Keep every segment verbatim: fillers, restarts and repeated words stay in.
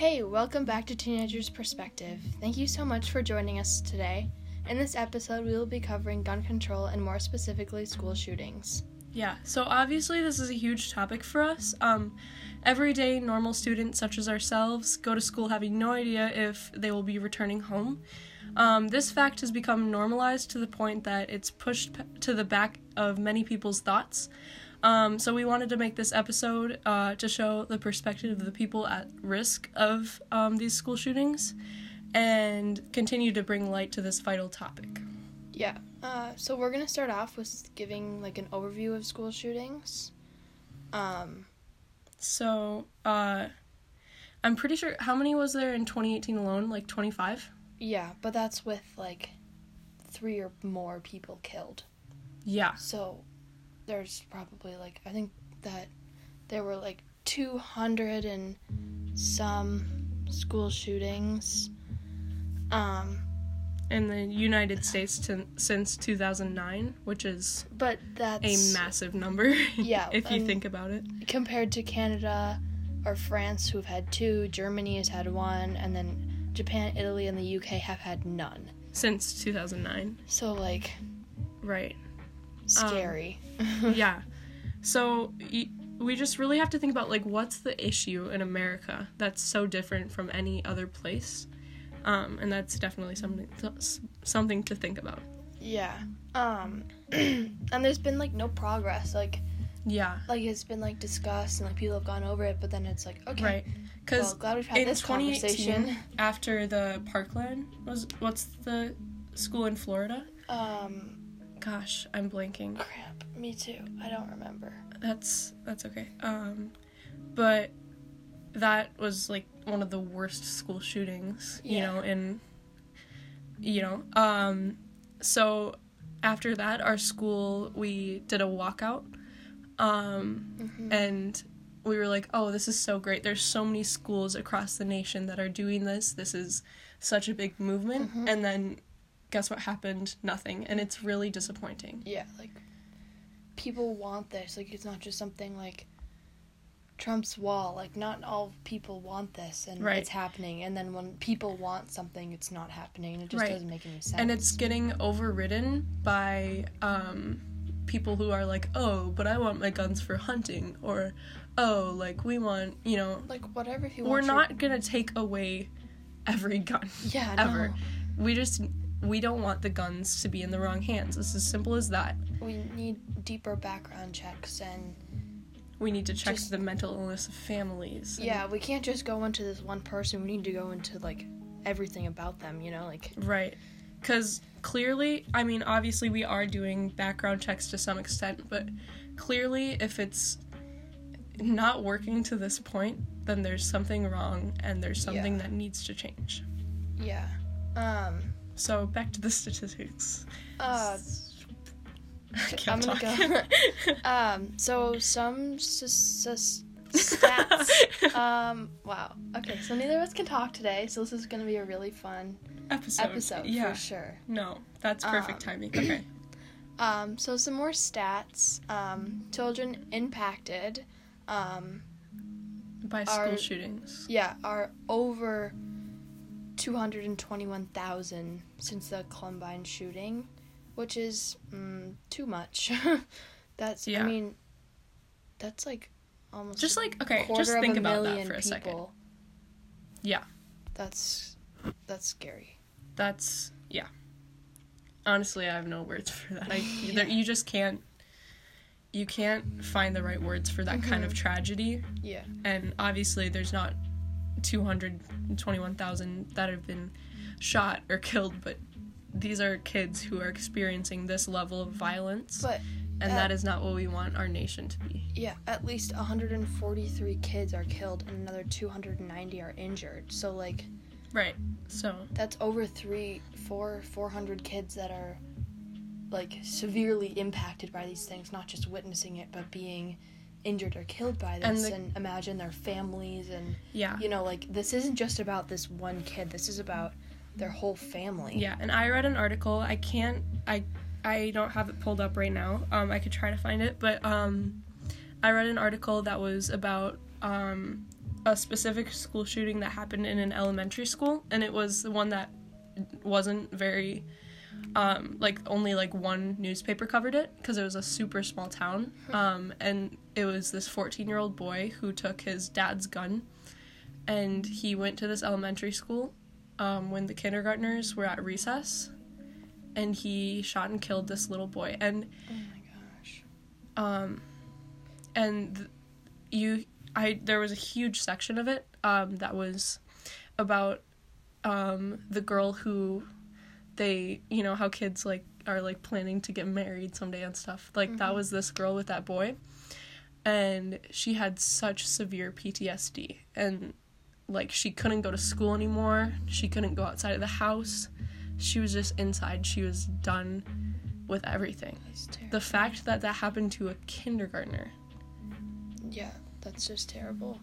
Hey, welcome back to Teenagers Perspective. Thank you so much for joining us today. In this episode, we will be covering gun control and more specifically school shootings. Yeah, so obviously this is a huge topic for us. Um, everyday normal students such as ourselves go to school having no idea if they will be returning home. Um, this fact has become normalized to the point that it's pushed p- to the back of many people's thoughts. Um, so we wanted to make this episode uh, to show the perspective of the people at risk of um, these school shootings and continue to bring light to this vital topic. Yeah, uh, so we're going to start off with giving like an overview of school shootings. Um, so uh, I'm pretty sure, how many was there in twenty eighteen alone? Like twenty-five? Yeah, but that's with like three or more people killed. Yeah. So there's probably like, I think that there were like two hundred and some school shootings. Um, in the United States t- since two thousand nine, which is but that's a massive number. Yeah, if you think about it. Compared to Canada or France, who've had two, Germany has had one, and then Japan, Italy, and the U K have had none. Since two thousand nine. So, like... Right. Scary. Um, yeah. So, y- we just really have to think about, like, what's the issue in America that's so different from any other place? Um, and that's definitely something to, something to think about. Yeah. Um, and there's been, like, no progress. Like, yeah. Like, it's been, like, discussed and, like, people have gone over it, but then it's like, okay. Right. Because well, glad we've had this conversation. After the Parkland, was what's the school in Florida? Um... Gosh, I'm blanking. Crap. Me too. I don't remember. That's, that's okay. Um, but that was, like, one of the worst school shootings, you yeah. know, in, you know, um, so after that, our school, we did a walkout, um, mm-hmm. and we were like, oh, this is so great. There's so many schools across the nation that are doing this. This is such a big movement. Mm-hmm. And then guess what happened? Nothing. And it's really disappointing. Yeah, like, people want this. Like, it's not just something like Trump's wall. Like, not all people want this, and right. it's happening. And then when people want something, it's not happening. It just right. doesn't make any sense. And it's getting overridden by um, people who are like, oh, but I want my guns for hunting. Or, oh, like, we want, you know. Like, whatever you want. We're not your... going to take away every gun. Yeah, ever. No. We just... We don't want the guns to be in the wrong hands. It's as simple as that. We need deeper background checks, and... We need to check just, the mental illness of families. And, yeah, we can't just go into this one person. We need to go into, like, everything about them, you know? like Right. Because clearly, I mean, obviously we are doing background checks to some extent, but clearly if it's not working to this point, then there's something wrong, and there's something yeah. that needs to change. Yeah. Um... So, back to the statistics. Uh, I I'm gonna talk. go. um, so some s- s- stats. um, wow. Okay, so neither of us can talk today, so this is gonna be a really fun episode. Episode yeah. for sure. No, that's perfect um, timing. Okay. Um, so some more stats. Um, children impacted. Um, by school are, shootings. Yeah, are over two hundred twenty-one thousand since the Columbine shooting, which is mm, too much. That's, yeah. I mean, that's like almost just like, okay, just think about that for a people. second. Yeah. That's, that's scary. That's, yeah. Honestly, I have no words for that. I, yeah. there, you just can't, you can't find the right words for that mm-hmm. kind of tragedy. Yeah. And obviously there's not two hundred twenty-one thousand that have been shot or killed, but these are kids who are experiencing this level of violence, but and at, that is not what we want our nation to be. Yeah, at least one hundred forty-three kids are killed and another two hundred ninety are injured, so like right, so that's over three, four, four hundred kids that are like severely impacted by these things, not just witnessing it, but being injured or killed by this, and, the, and imagine their families, and yeah, you know, like, this isn't just about this one kid, this is about their whole family. Yeah, and I read an article, I can't, I, I don't have it pulled up right now, um, I could try to find it, but, um, I read an article that was about, um, a specific school shooting that happened in an elementary school, and it was the one that wasn't very, um, like, only, like, one newspaper covered it, because it was a super small town, um, and it was this fourteen-year-old boy who took his dad's gun, and he went to this elementary school, um, when the kindergartners were at recess, and he shot and killed this little boy, and, oh my gosh, um, and th- you, I, there was a huge section of it, um, that was about, um, the girl who, they, you know, how kids, like, are, like, planning to get married someday and stuff, like, mm-hmm. that was this girl with that boy, and she had such severe P T S D, and, like, she couldn't go to school anymore, she couldn't go outside of the house, she was just inside, she was done with everything. The fact that that happened to a kindergartner. Yeah, that's just terrible.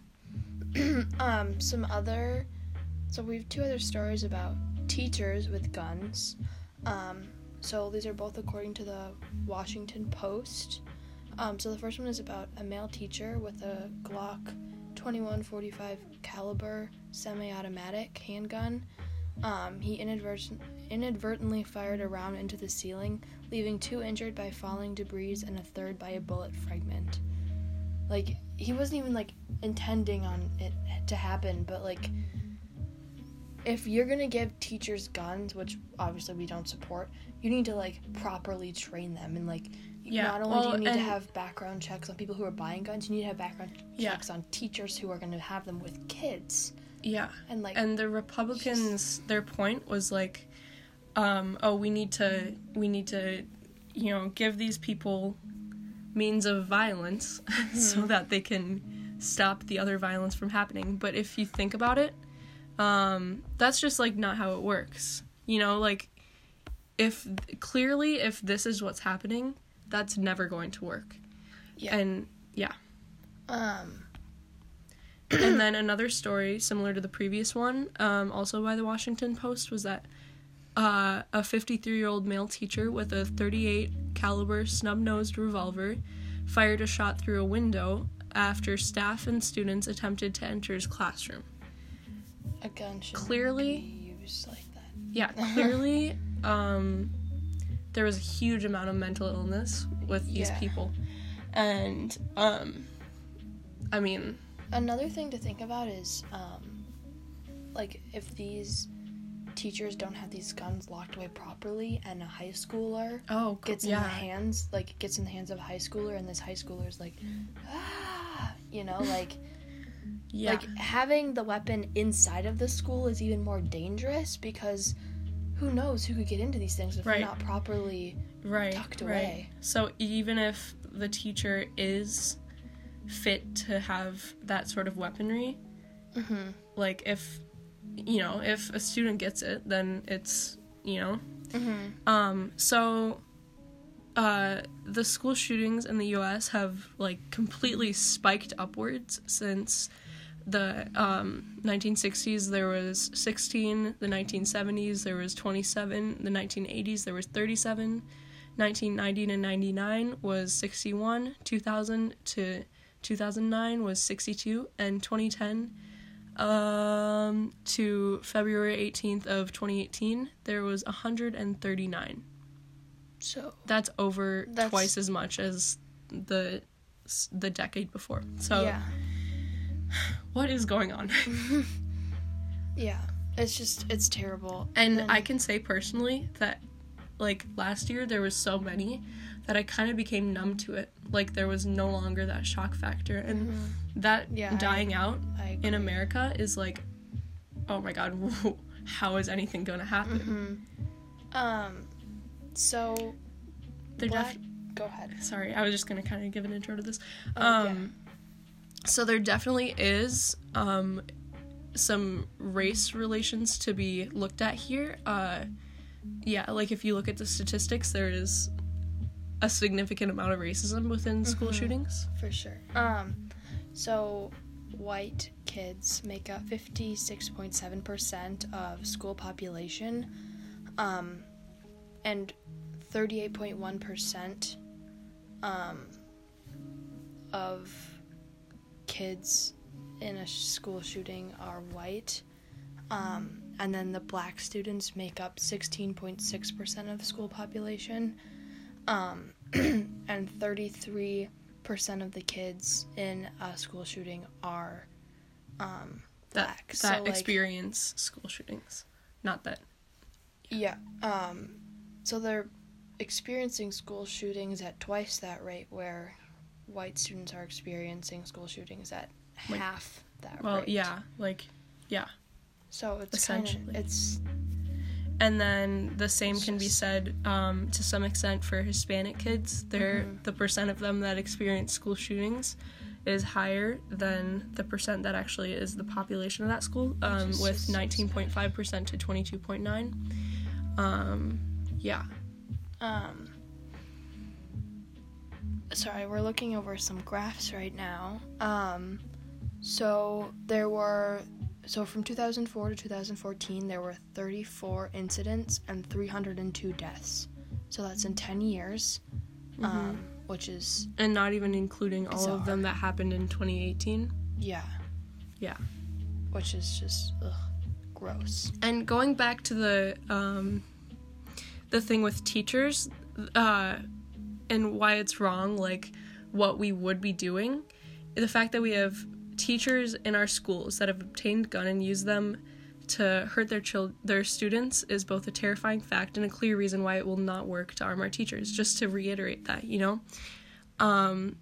um, some other, so we have two other stories about teachers with guns. Um, so these are both according to the Washington Post. Um, so the first one is about a male teacher with a Glock twenty-one forty-five caliber semi-automatic handgun. Um, he inadvertent, inadvertently fired a round into the ceiling, leaving two injured by falling debris and a third by a bullet fragment. Like, he wasn't even, like, intending on it to happen, but, like, if you're gonna give teachers guns, which obviously we don't support, you need to, like, properly train them, and, like, yeah, not only well, do you need to have background checks on people who are buying guns, you need to have background yeah. checks on teachers who are gonna have them with kids. Yeah, and like, and the Republicans, just, their point was like, um, oh, we need to, we need to, you know, give these people means of violence mm-hmm. so that they can stop the other violence from happening. But if you think about it, um, that's just like not how it works. You know, like, if clearly if this is what's happening, that's never going to work. Yeah, and yeah, um. And then another story similar to the previous one, um, also by the Washington Post, was that uh, a fifty-three-year-old male teacher with a thirty-eight caliber snub-nosed revolver fired a shot through a window after staff and students attempted to enter his classroom. A gun should clearly be used like that. Yeah, clearly um, there was a huge amount of mental illness with these yeah. people. And, um, I mean... Another thing to think about is, um, like, if these teachers don't have these guns locked away properly, and a high schooler oh, gets yeah. in the hands, like, gets in the hands of a high schooler, and this high schooler's like, ah, you know, like, yeah. like, having the weapon inside of the school is even more dangerous, because who knows who could get into these things if right. they're not properly right. tucked right. away. So even if the teacher is fit to have that sort of weaponry, mm-hmm. like, if, you know, if a student gets it, then it's, you know, mm-hmm. um, so, uh, the school shootings in the U S have, like, completely spiked upwards since the, um, nineteen sixties. There was sixteen, the nineteen seventies there was twenty-seven, the nineteen eighties there was thirty-seven, nineteen ninety to ninety-nine was sixty-one, two thousand to two thousand nine was sixty-two, and twenty ten um, to February eighteenth of twenty eighteen, there was one hundred thirty-nine. So that's over that's... twice as much as the the decade before. So yeah. What is going on? Yeah, it's just, it's terrible. And, and then... I can say personally that, like, last year there was so many that I kind of became numb to it. Like, there was no longer that shock factor. And mm-hmm. that yeah, dying I, out I in America is like, oh my god, how is anything going to happen? Mm-hmm. Um, so... They're Black... def- Go ahead. Sorry, I was just going to kind of give an intro to this. Oh, um, yeah. So there definitely is um, some race relations to be looked at here. Uh, yeah, like, if you look at the statistics, there is a significant amount of racism within school mm-hmm. shootings. For sure. Um, so white kids make up fifty-six point seven percent of school population, um, and thirty-eight point one percent um, of kids in a school shooting are white, um, and then the black students make up sixteen point six percent of the school population, um, and thirty-three percent of the kids in a school shooting are um, black. That, so, that like, experience school shootings, not that. Yeah. Um, so they're experiencing school shootings at twice that rate, where white students are experiencing school shootings at Like, half that well, rate. yeah, like, yeah. So it's kind of, it's... And then the same It's can be just- said um, to some extent for Hispanic kids. They're, Mhm. the percent of them that experience school shootings is higher than the percent that actually is the population of that school, um, is with just so nineteen point five percent to twenty-two point nine. Um, yeah. Um, sorry, we're looking over some graphs right now. Um, so there were, so from two thousand four to two thousand fourteen, there were thirty-four incidents and three hundred two deaths. So that's in ten years, Mm-hmm. um, which is, And not even including all of them Bizarre. that happened in twenty eighteen. yeah. Yeah. Which is just, ugh, gross. And going back to the um, the thing with teachers, uh, and why it's wrong, like what we would be doing, the fact that we have teachers in our schools that have obtained a gun and use them to hurt their chil- their students is both a terrifying fact and a clear reason why it will not work to arm our teachers. Just to reiterate that, you know, um,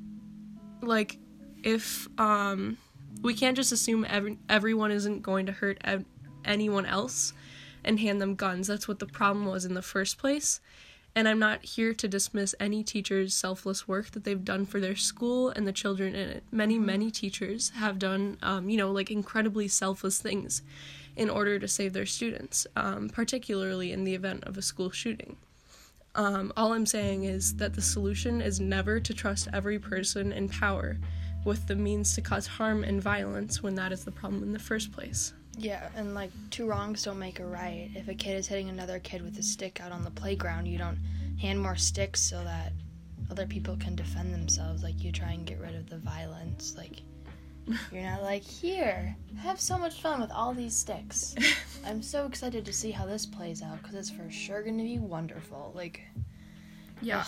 like if um. we can't just assume every, everyone isn't going to hurt ev- anyone else and hand them guns. That's what the problem was in the first place. And I'm not here to dismiss any teacher's selfless work that they've done for their school and the children in it. Many, many teachers have done, um, you know, like incredibly selfless things in order to save their students, um, particularly in the event of a school shooting. Um, all I'm saying is that the solution is never to trust every person in power with the means to cause harm and violence when that is the problem in the first place. Yeah, and like, two wrongs don't make a right. If a kid is hitting another kid with a stick out on the playground, you don't hand more sticks so that other people can defend themselves. Like, you try and get rid of the violence. Like, you're not like, here, have so much fun with all these sticks. I'm so excited to see how this plays out, because it's for sure going to be wonderful. Like, yeah.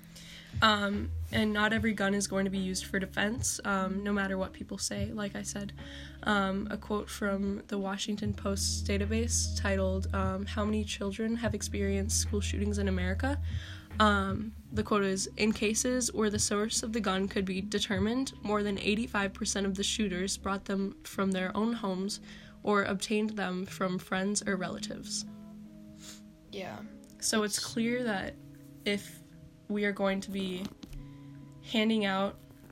Um, and not every gun is going to be used for defense, um, no matter what people say, like I said. Um, a quote from the Washington Post database titled, um, How Many Children Have Experienced School Shootings in America? Um, the quote is, in cases where the source of the gun could be determined, more than eighty-five percent of the shooters brought them from their own homes or obtained them from friends or relatives. yeah. So it's clear that if we are going to be handing out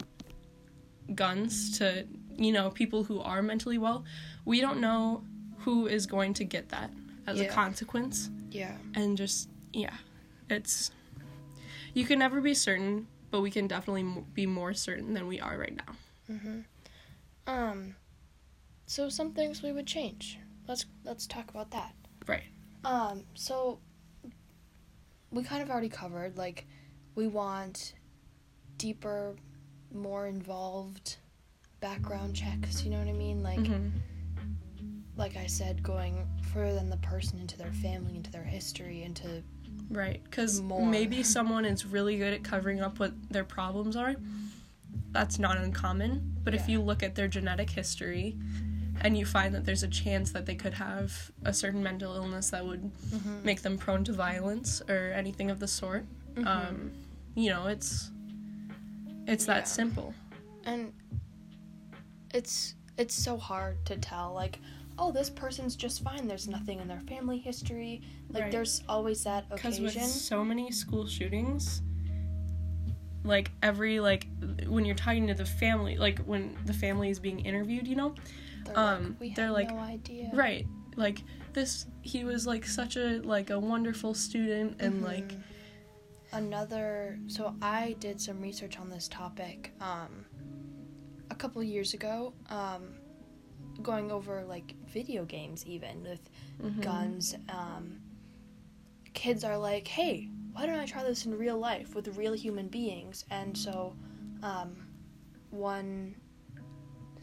guns to, you know, people who are mentally well, we don't know who is going to get that as Yeah. a consequence. Yeah. And just, yeah, it's, you can never be certain, but we can definitely m- be more certain than we are right now. Mm-hmm. Um, so some things we would change. Let's, let's talk about that. Right. Um, so we kind of already covered, like, we want deeper, more involved background checks, you know what I mean? Like, Mm-hmm. like I said, going further than the person, into their family, into their history, into... Right, because More. maybe someone is really good at covering up what their problems are. That's not uncommon. But if Yeah. you look at their genetic history and you find that there's a chance that they could have a certain mental illness that would Mhm. make them prone to violence or anything of the sort, Mhm. um, you know, it's it's that Yeah. simple. And it's it's so hard to tell, like, oh, this person's just fine, there's nothing in their family history. Like, Right. there's always that Because occasion. with so many school shootings, like, every, like, when you're talking to the family, like, when the family is being interviewed, you know? They're um, like, we they're had like, no idea. Right. Like, this, he was, like, such a, like, a wonderful student, and, Mhm. like... Another, so I did some research on this topic, um, a couple years ago, um, going over, like, video games even, with Mhm. guns. Um, kids are like, hey, why don't I try this in real life with real human beings? And so, um, one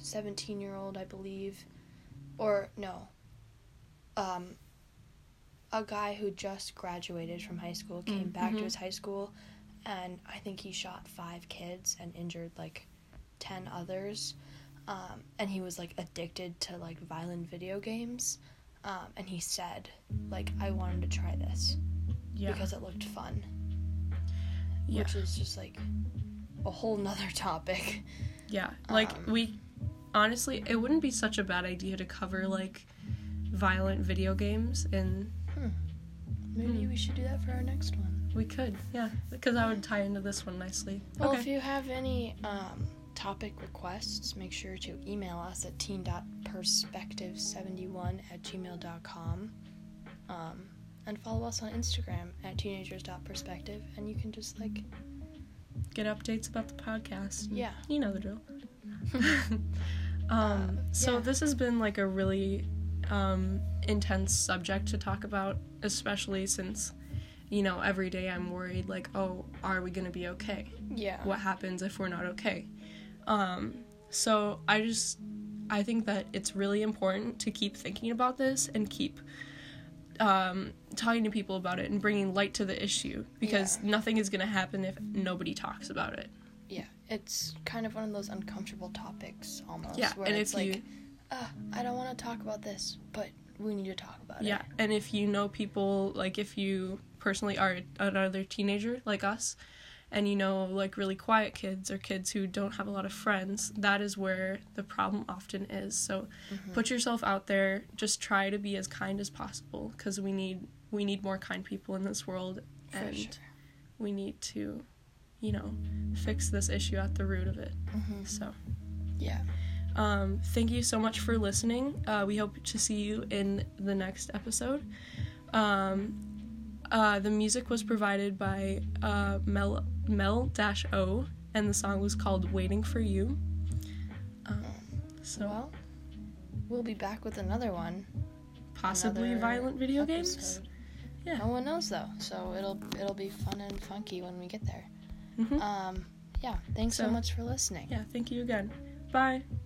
seventeen-year-old, I believe, or no, um, a guy who just graduated from high school came mm-hmm. back to his high school, and I think he shot five kids and injured, like, ten others, um, and he was, like, addicted to, like, violent video games, um, and he said, like, I wanted to try this yeah. because it looked fun, yeah. which is just, like, a whole nother topic. Yeah, like, um, we, honestly, it wouldn't be such a bad idea to cover, like, violent video games, and... Hmm. Maybe hmm. we should do that for our next one. We could, yeah, because that would tie into this one nicely. Well, okay. if you have any, um... topic requests, make sure to email us at teen dot perspective seventy one at gmail dot com, um, and follow us on Instagram at teenagers dot perspective, and you can just, like... get updates about the podcast. Yeah. You know the drill. um, uh, so yeah. This has been, like, a really um, intense subject to talk about, especially since... you know, every day I'm worried, like, oh, are we gonna be okay? Yeah. What happens if we're not okay? Um, so I just, I think that it's really important to keep thinking about this and keep um, talking to people about it and bringing light to the issue, because yeah. nothing is gonna happen if nobody talks about it. Yeah, it's kind of one of those uncomfortable topics, almost. Yeah, where and it's if like, you... uh, I don't want to talk about this, but we need to talk about yeah. it. Yeah, and if you know people, like, if you personally are another teenager like us, and you know, like, really quiet kids or kids who don't have a lot of friends, that is where the problem often is. So mm-hmm. put yourself out there. Just try to be as kind as possible, because we need we need more kind people in this world. For and sure. we need to, you know, fix this issue at the root of it. Mm-hmm. So yeah. Um, thank you so much for listening. Uh, we hope to see you in the next episode. Um, uh, the music was provided by uh, Mel Mel dash O, and the song was called "Waiting for You." Um, so well, we'll be back with another one. Possibly another violent video episode. games. Yeah. No one knows though, so it'll it'll be fun and funky when we get there. Mm-hmm. Um, yeah. Thanks so, so much for listening. Yeah. Thank you again. Bye.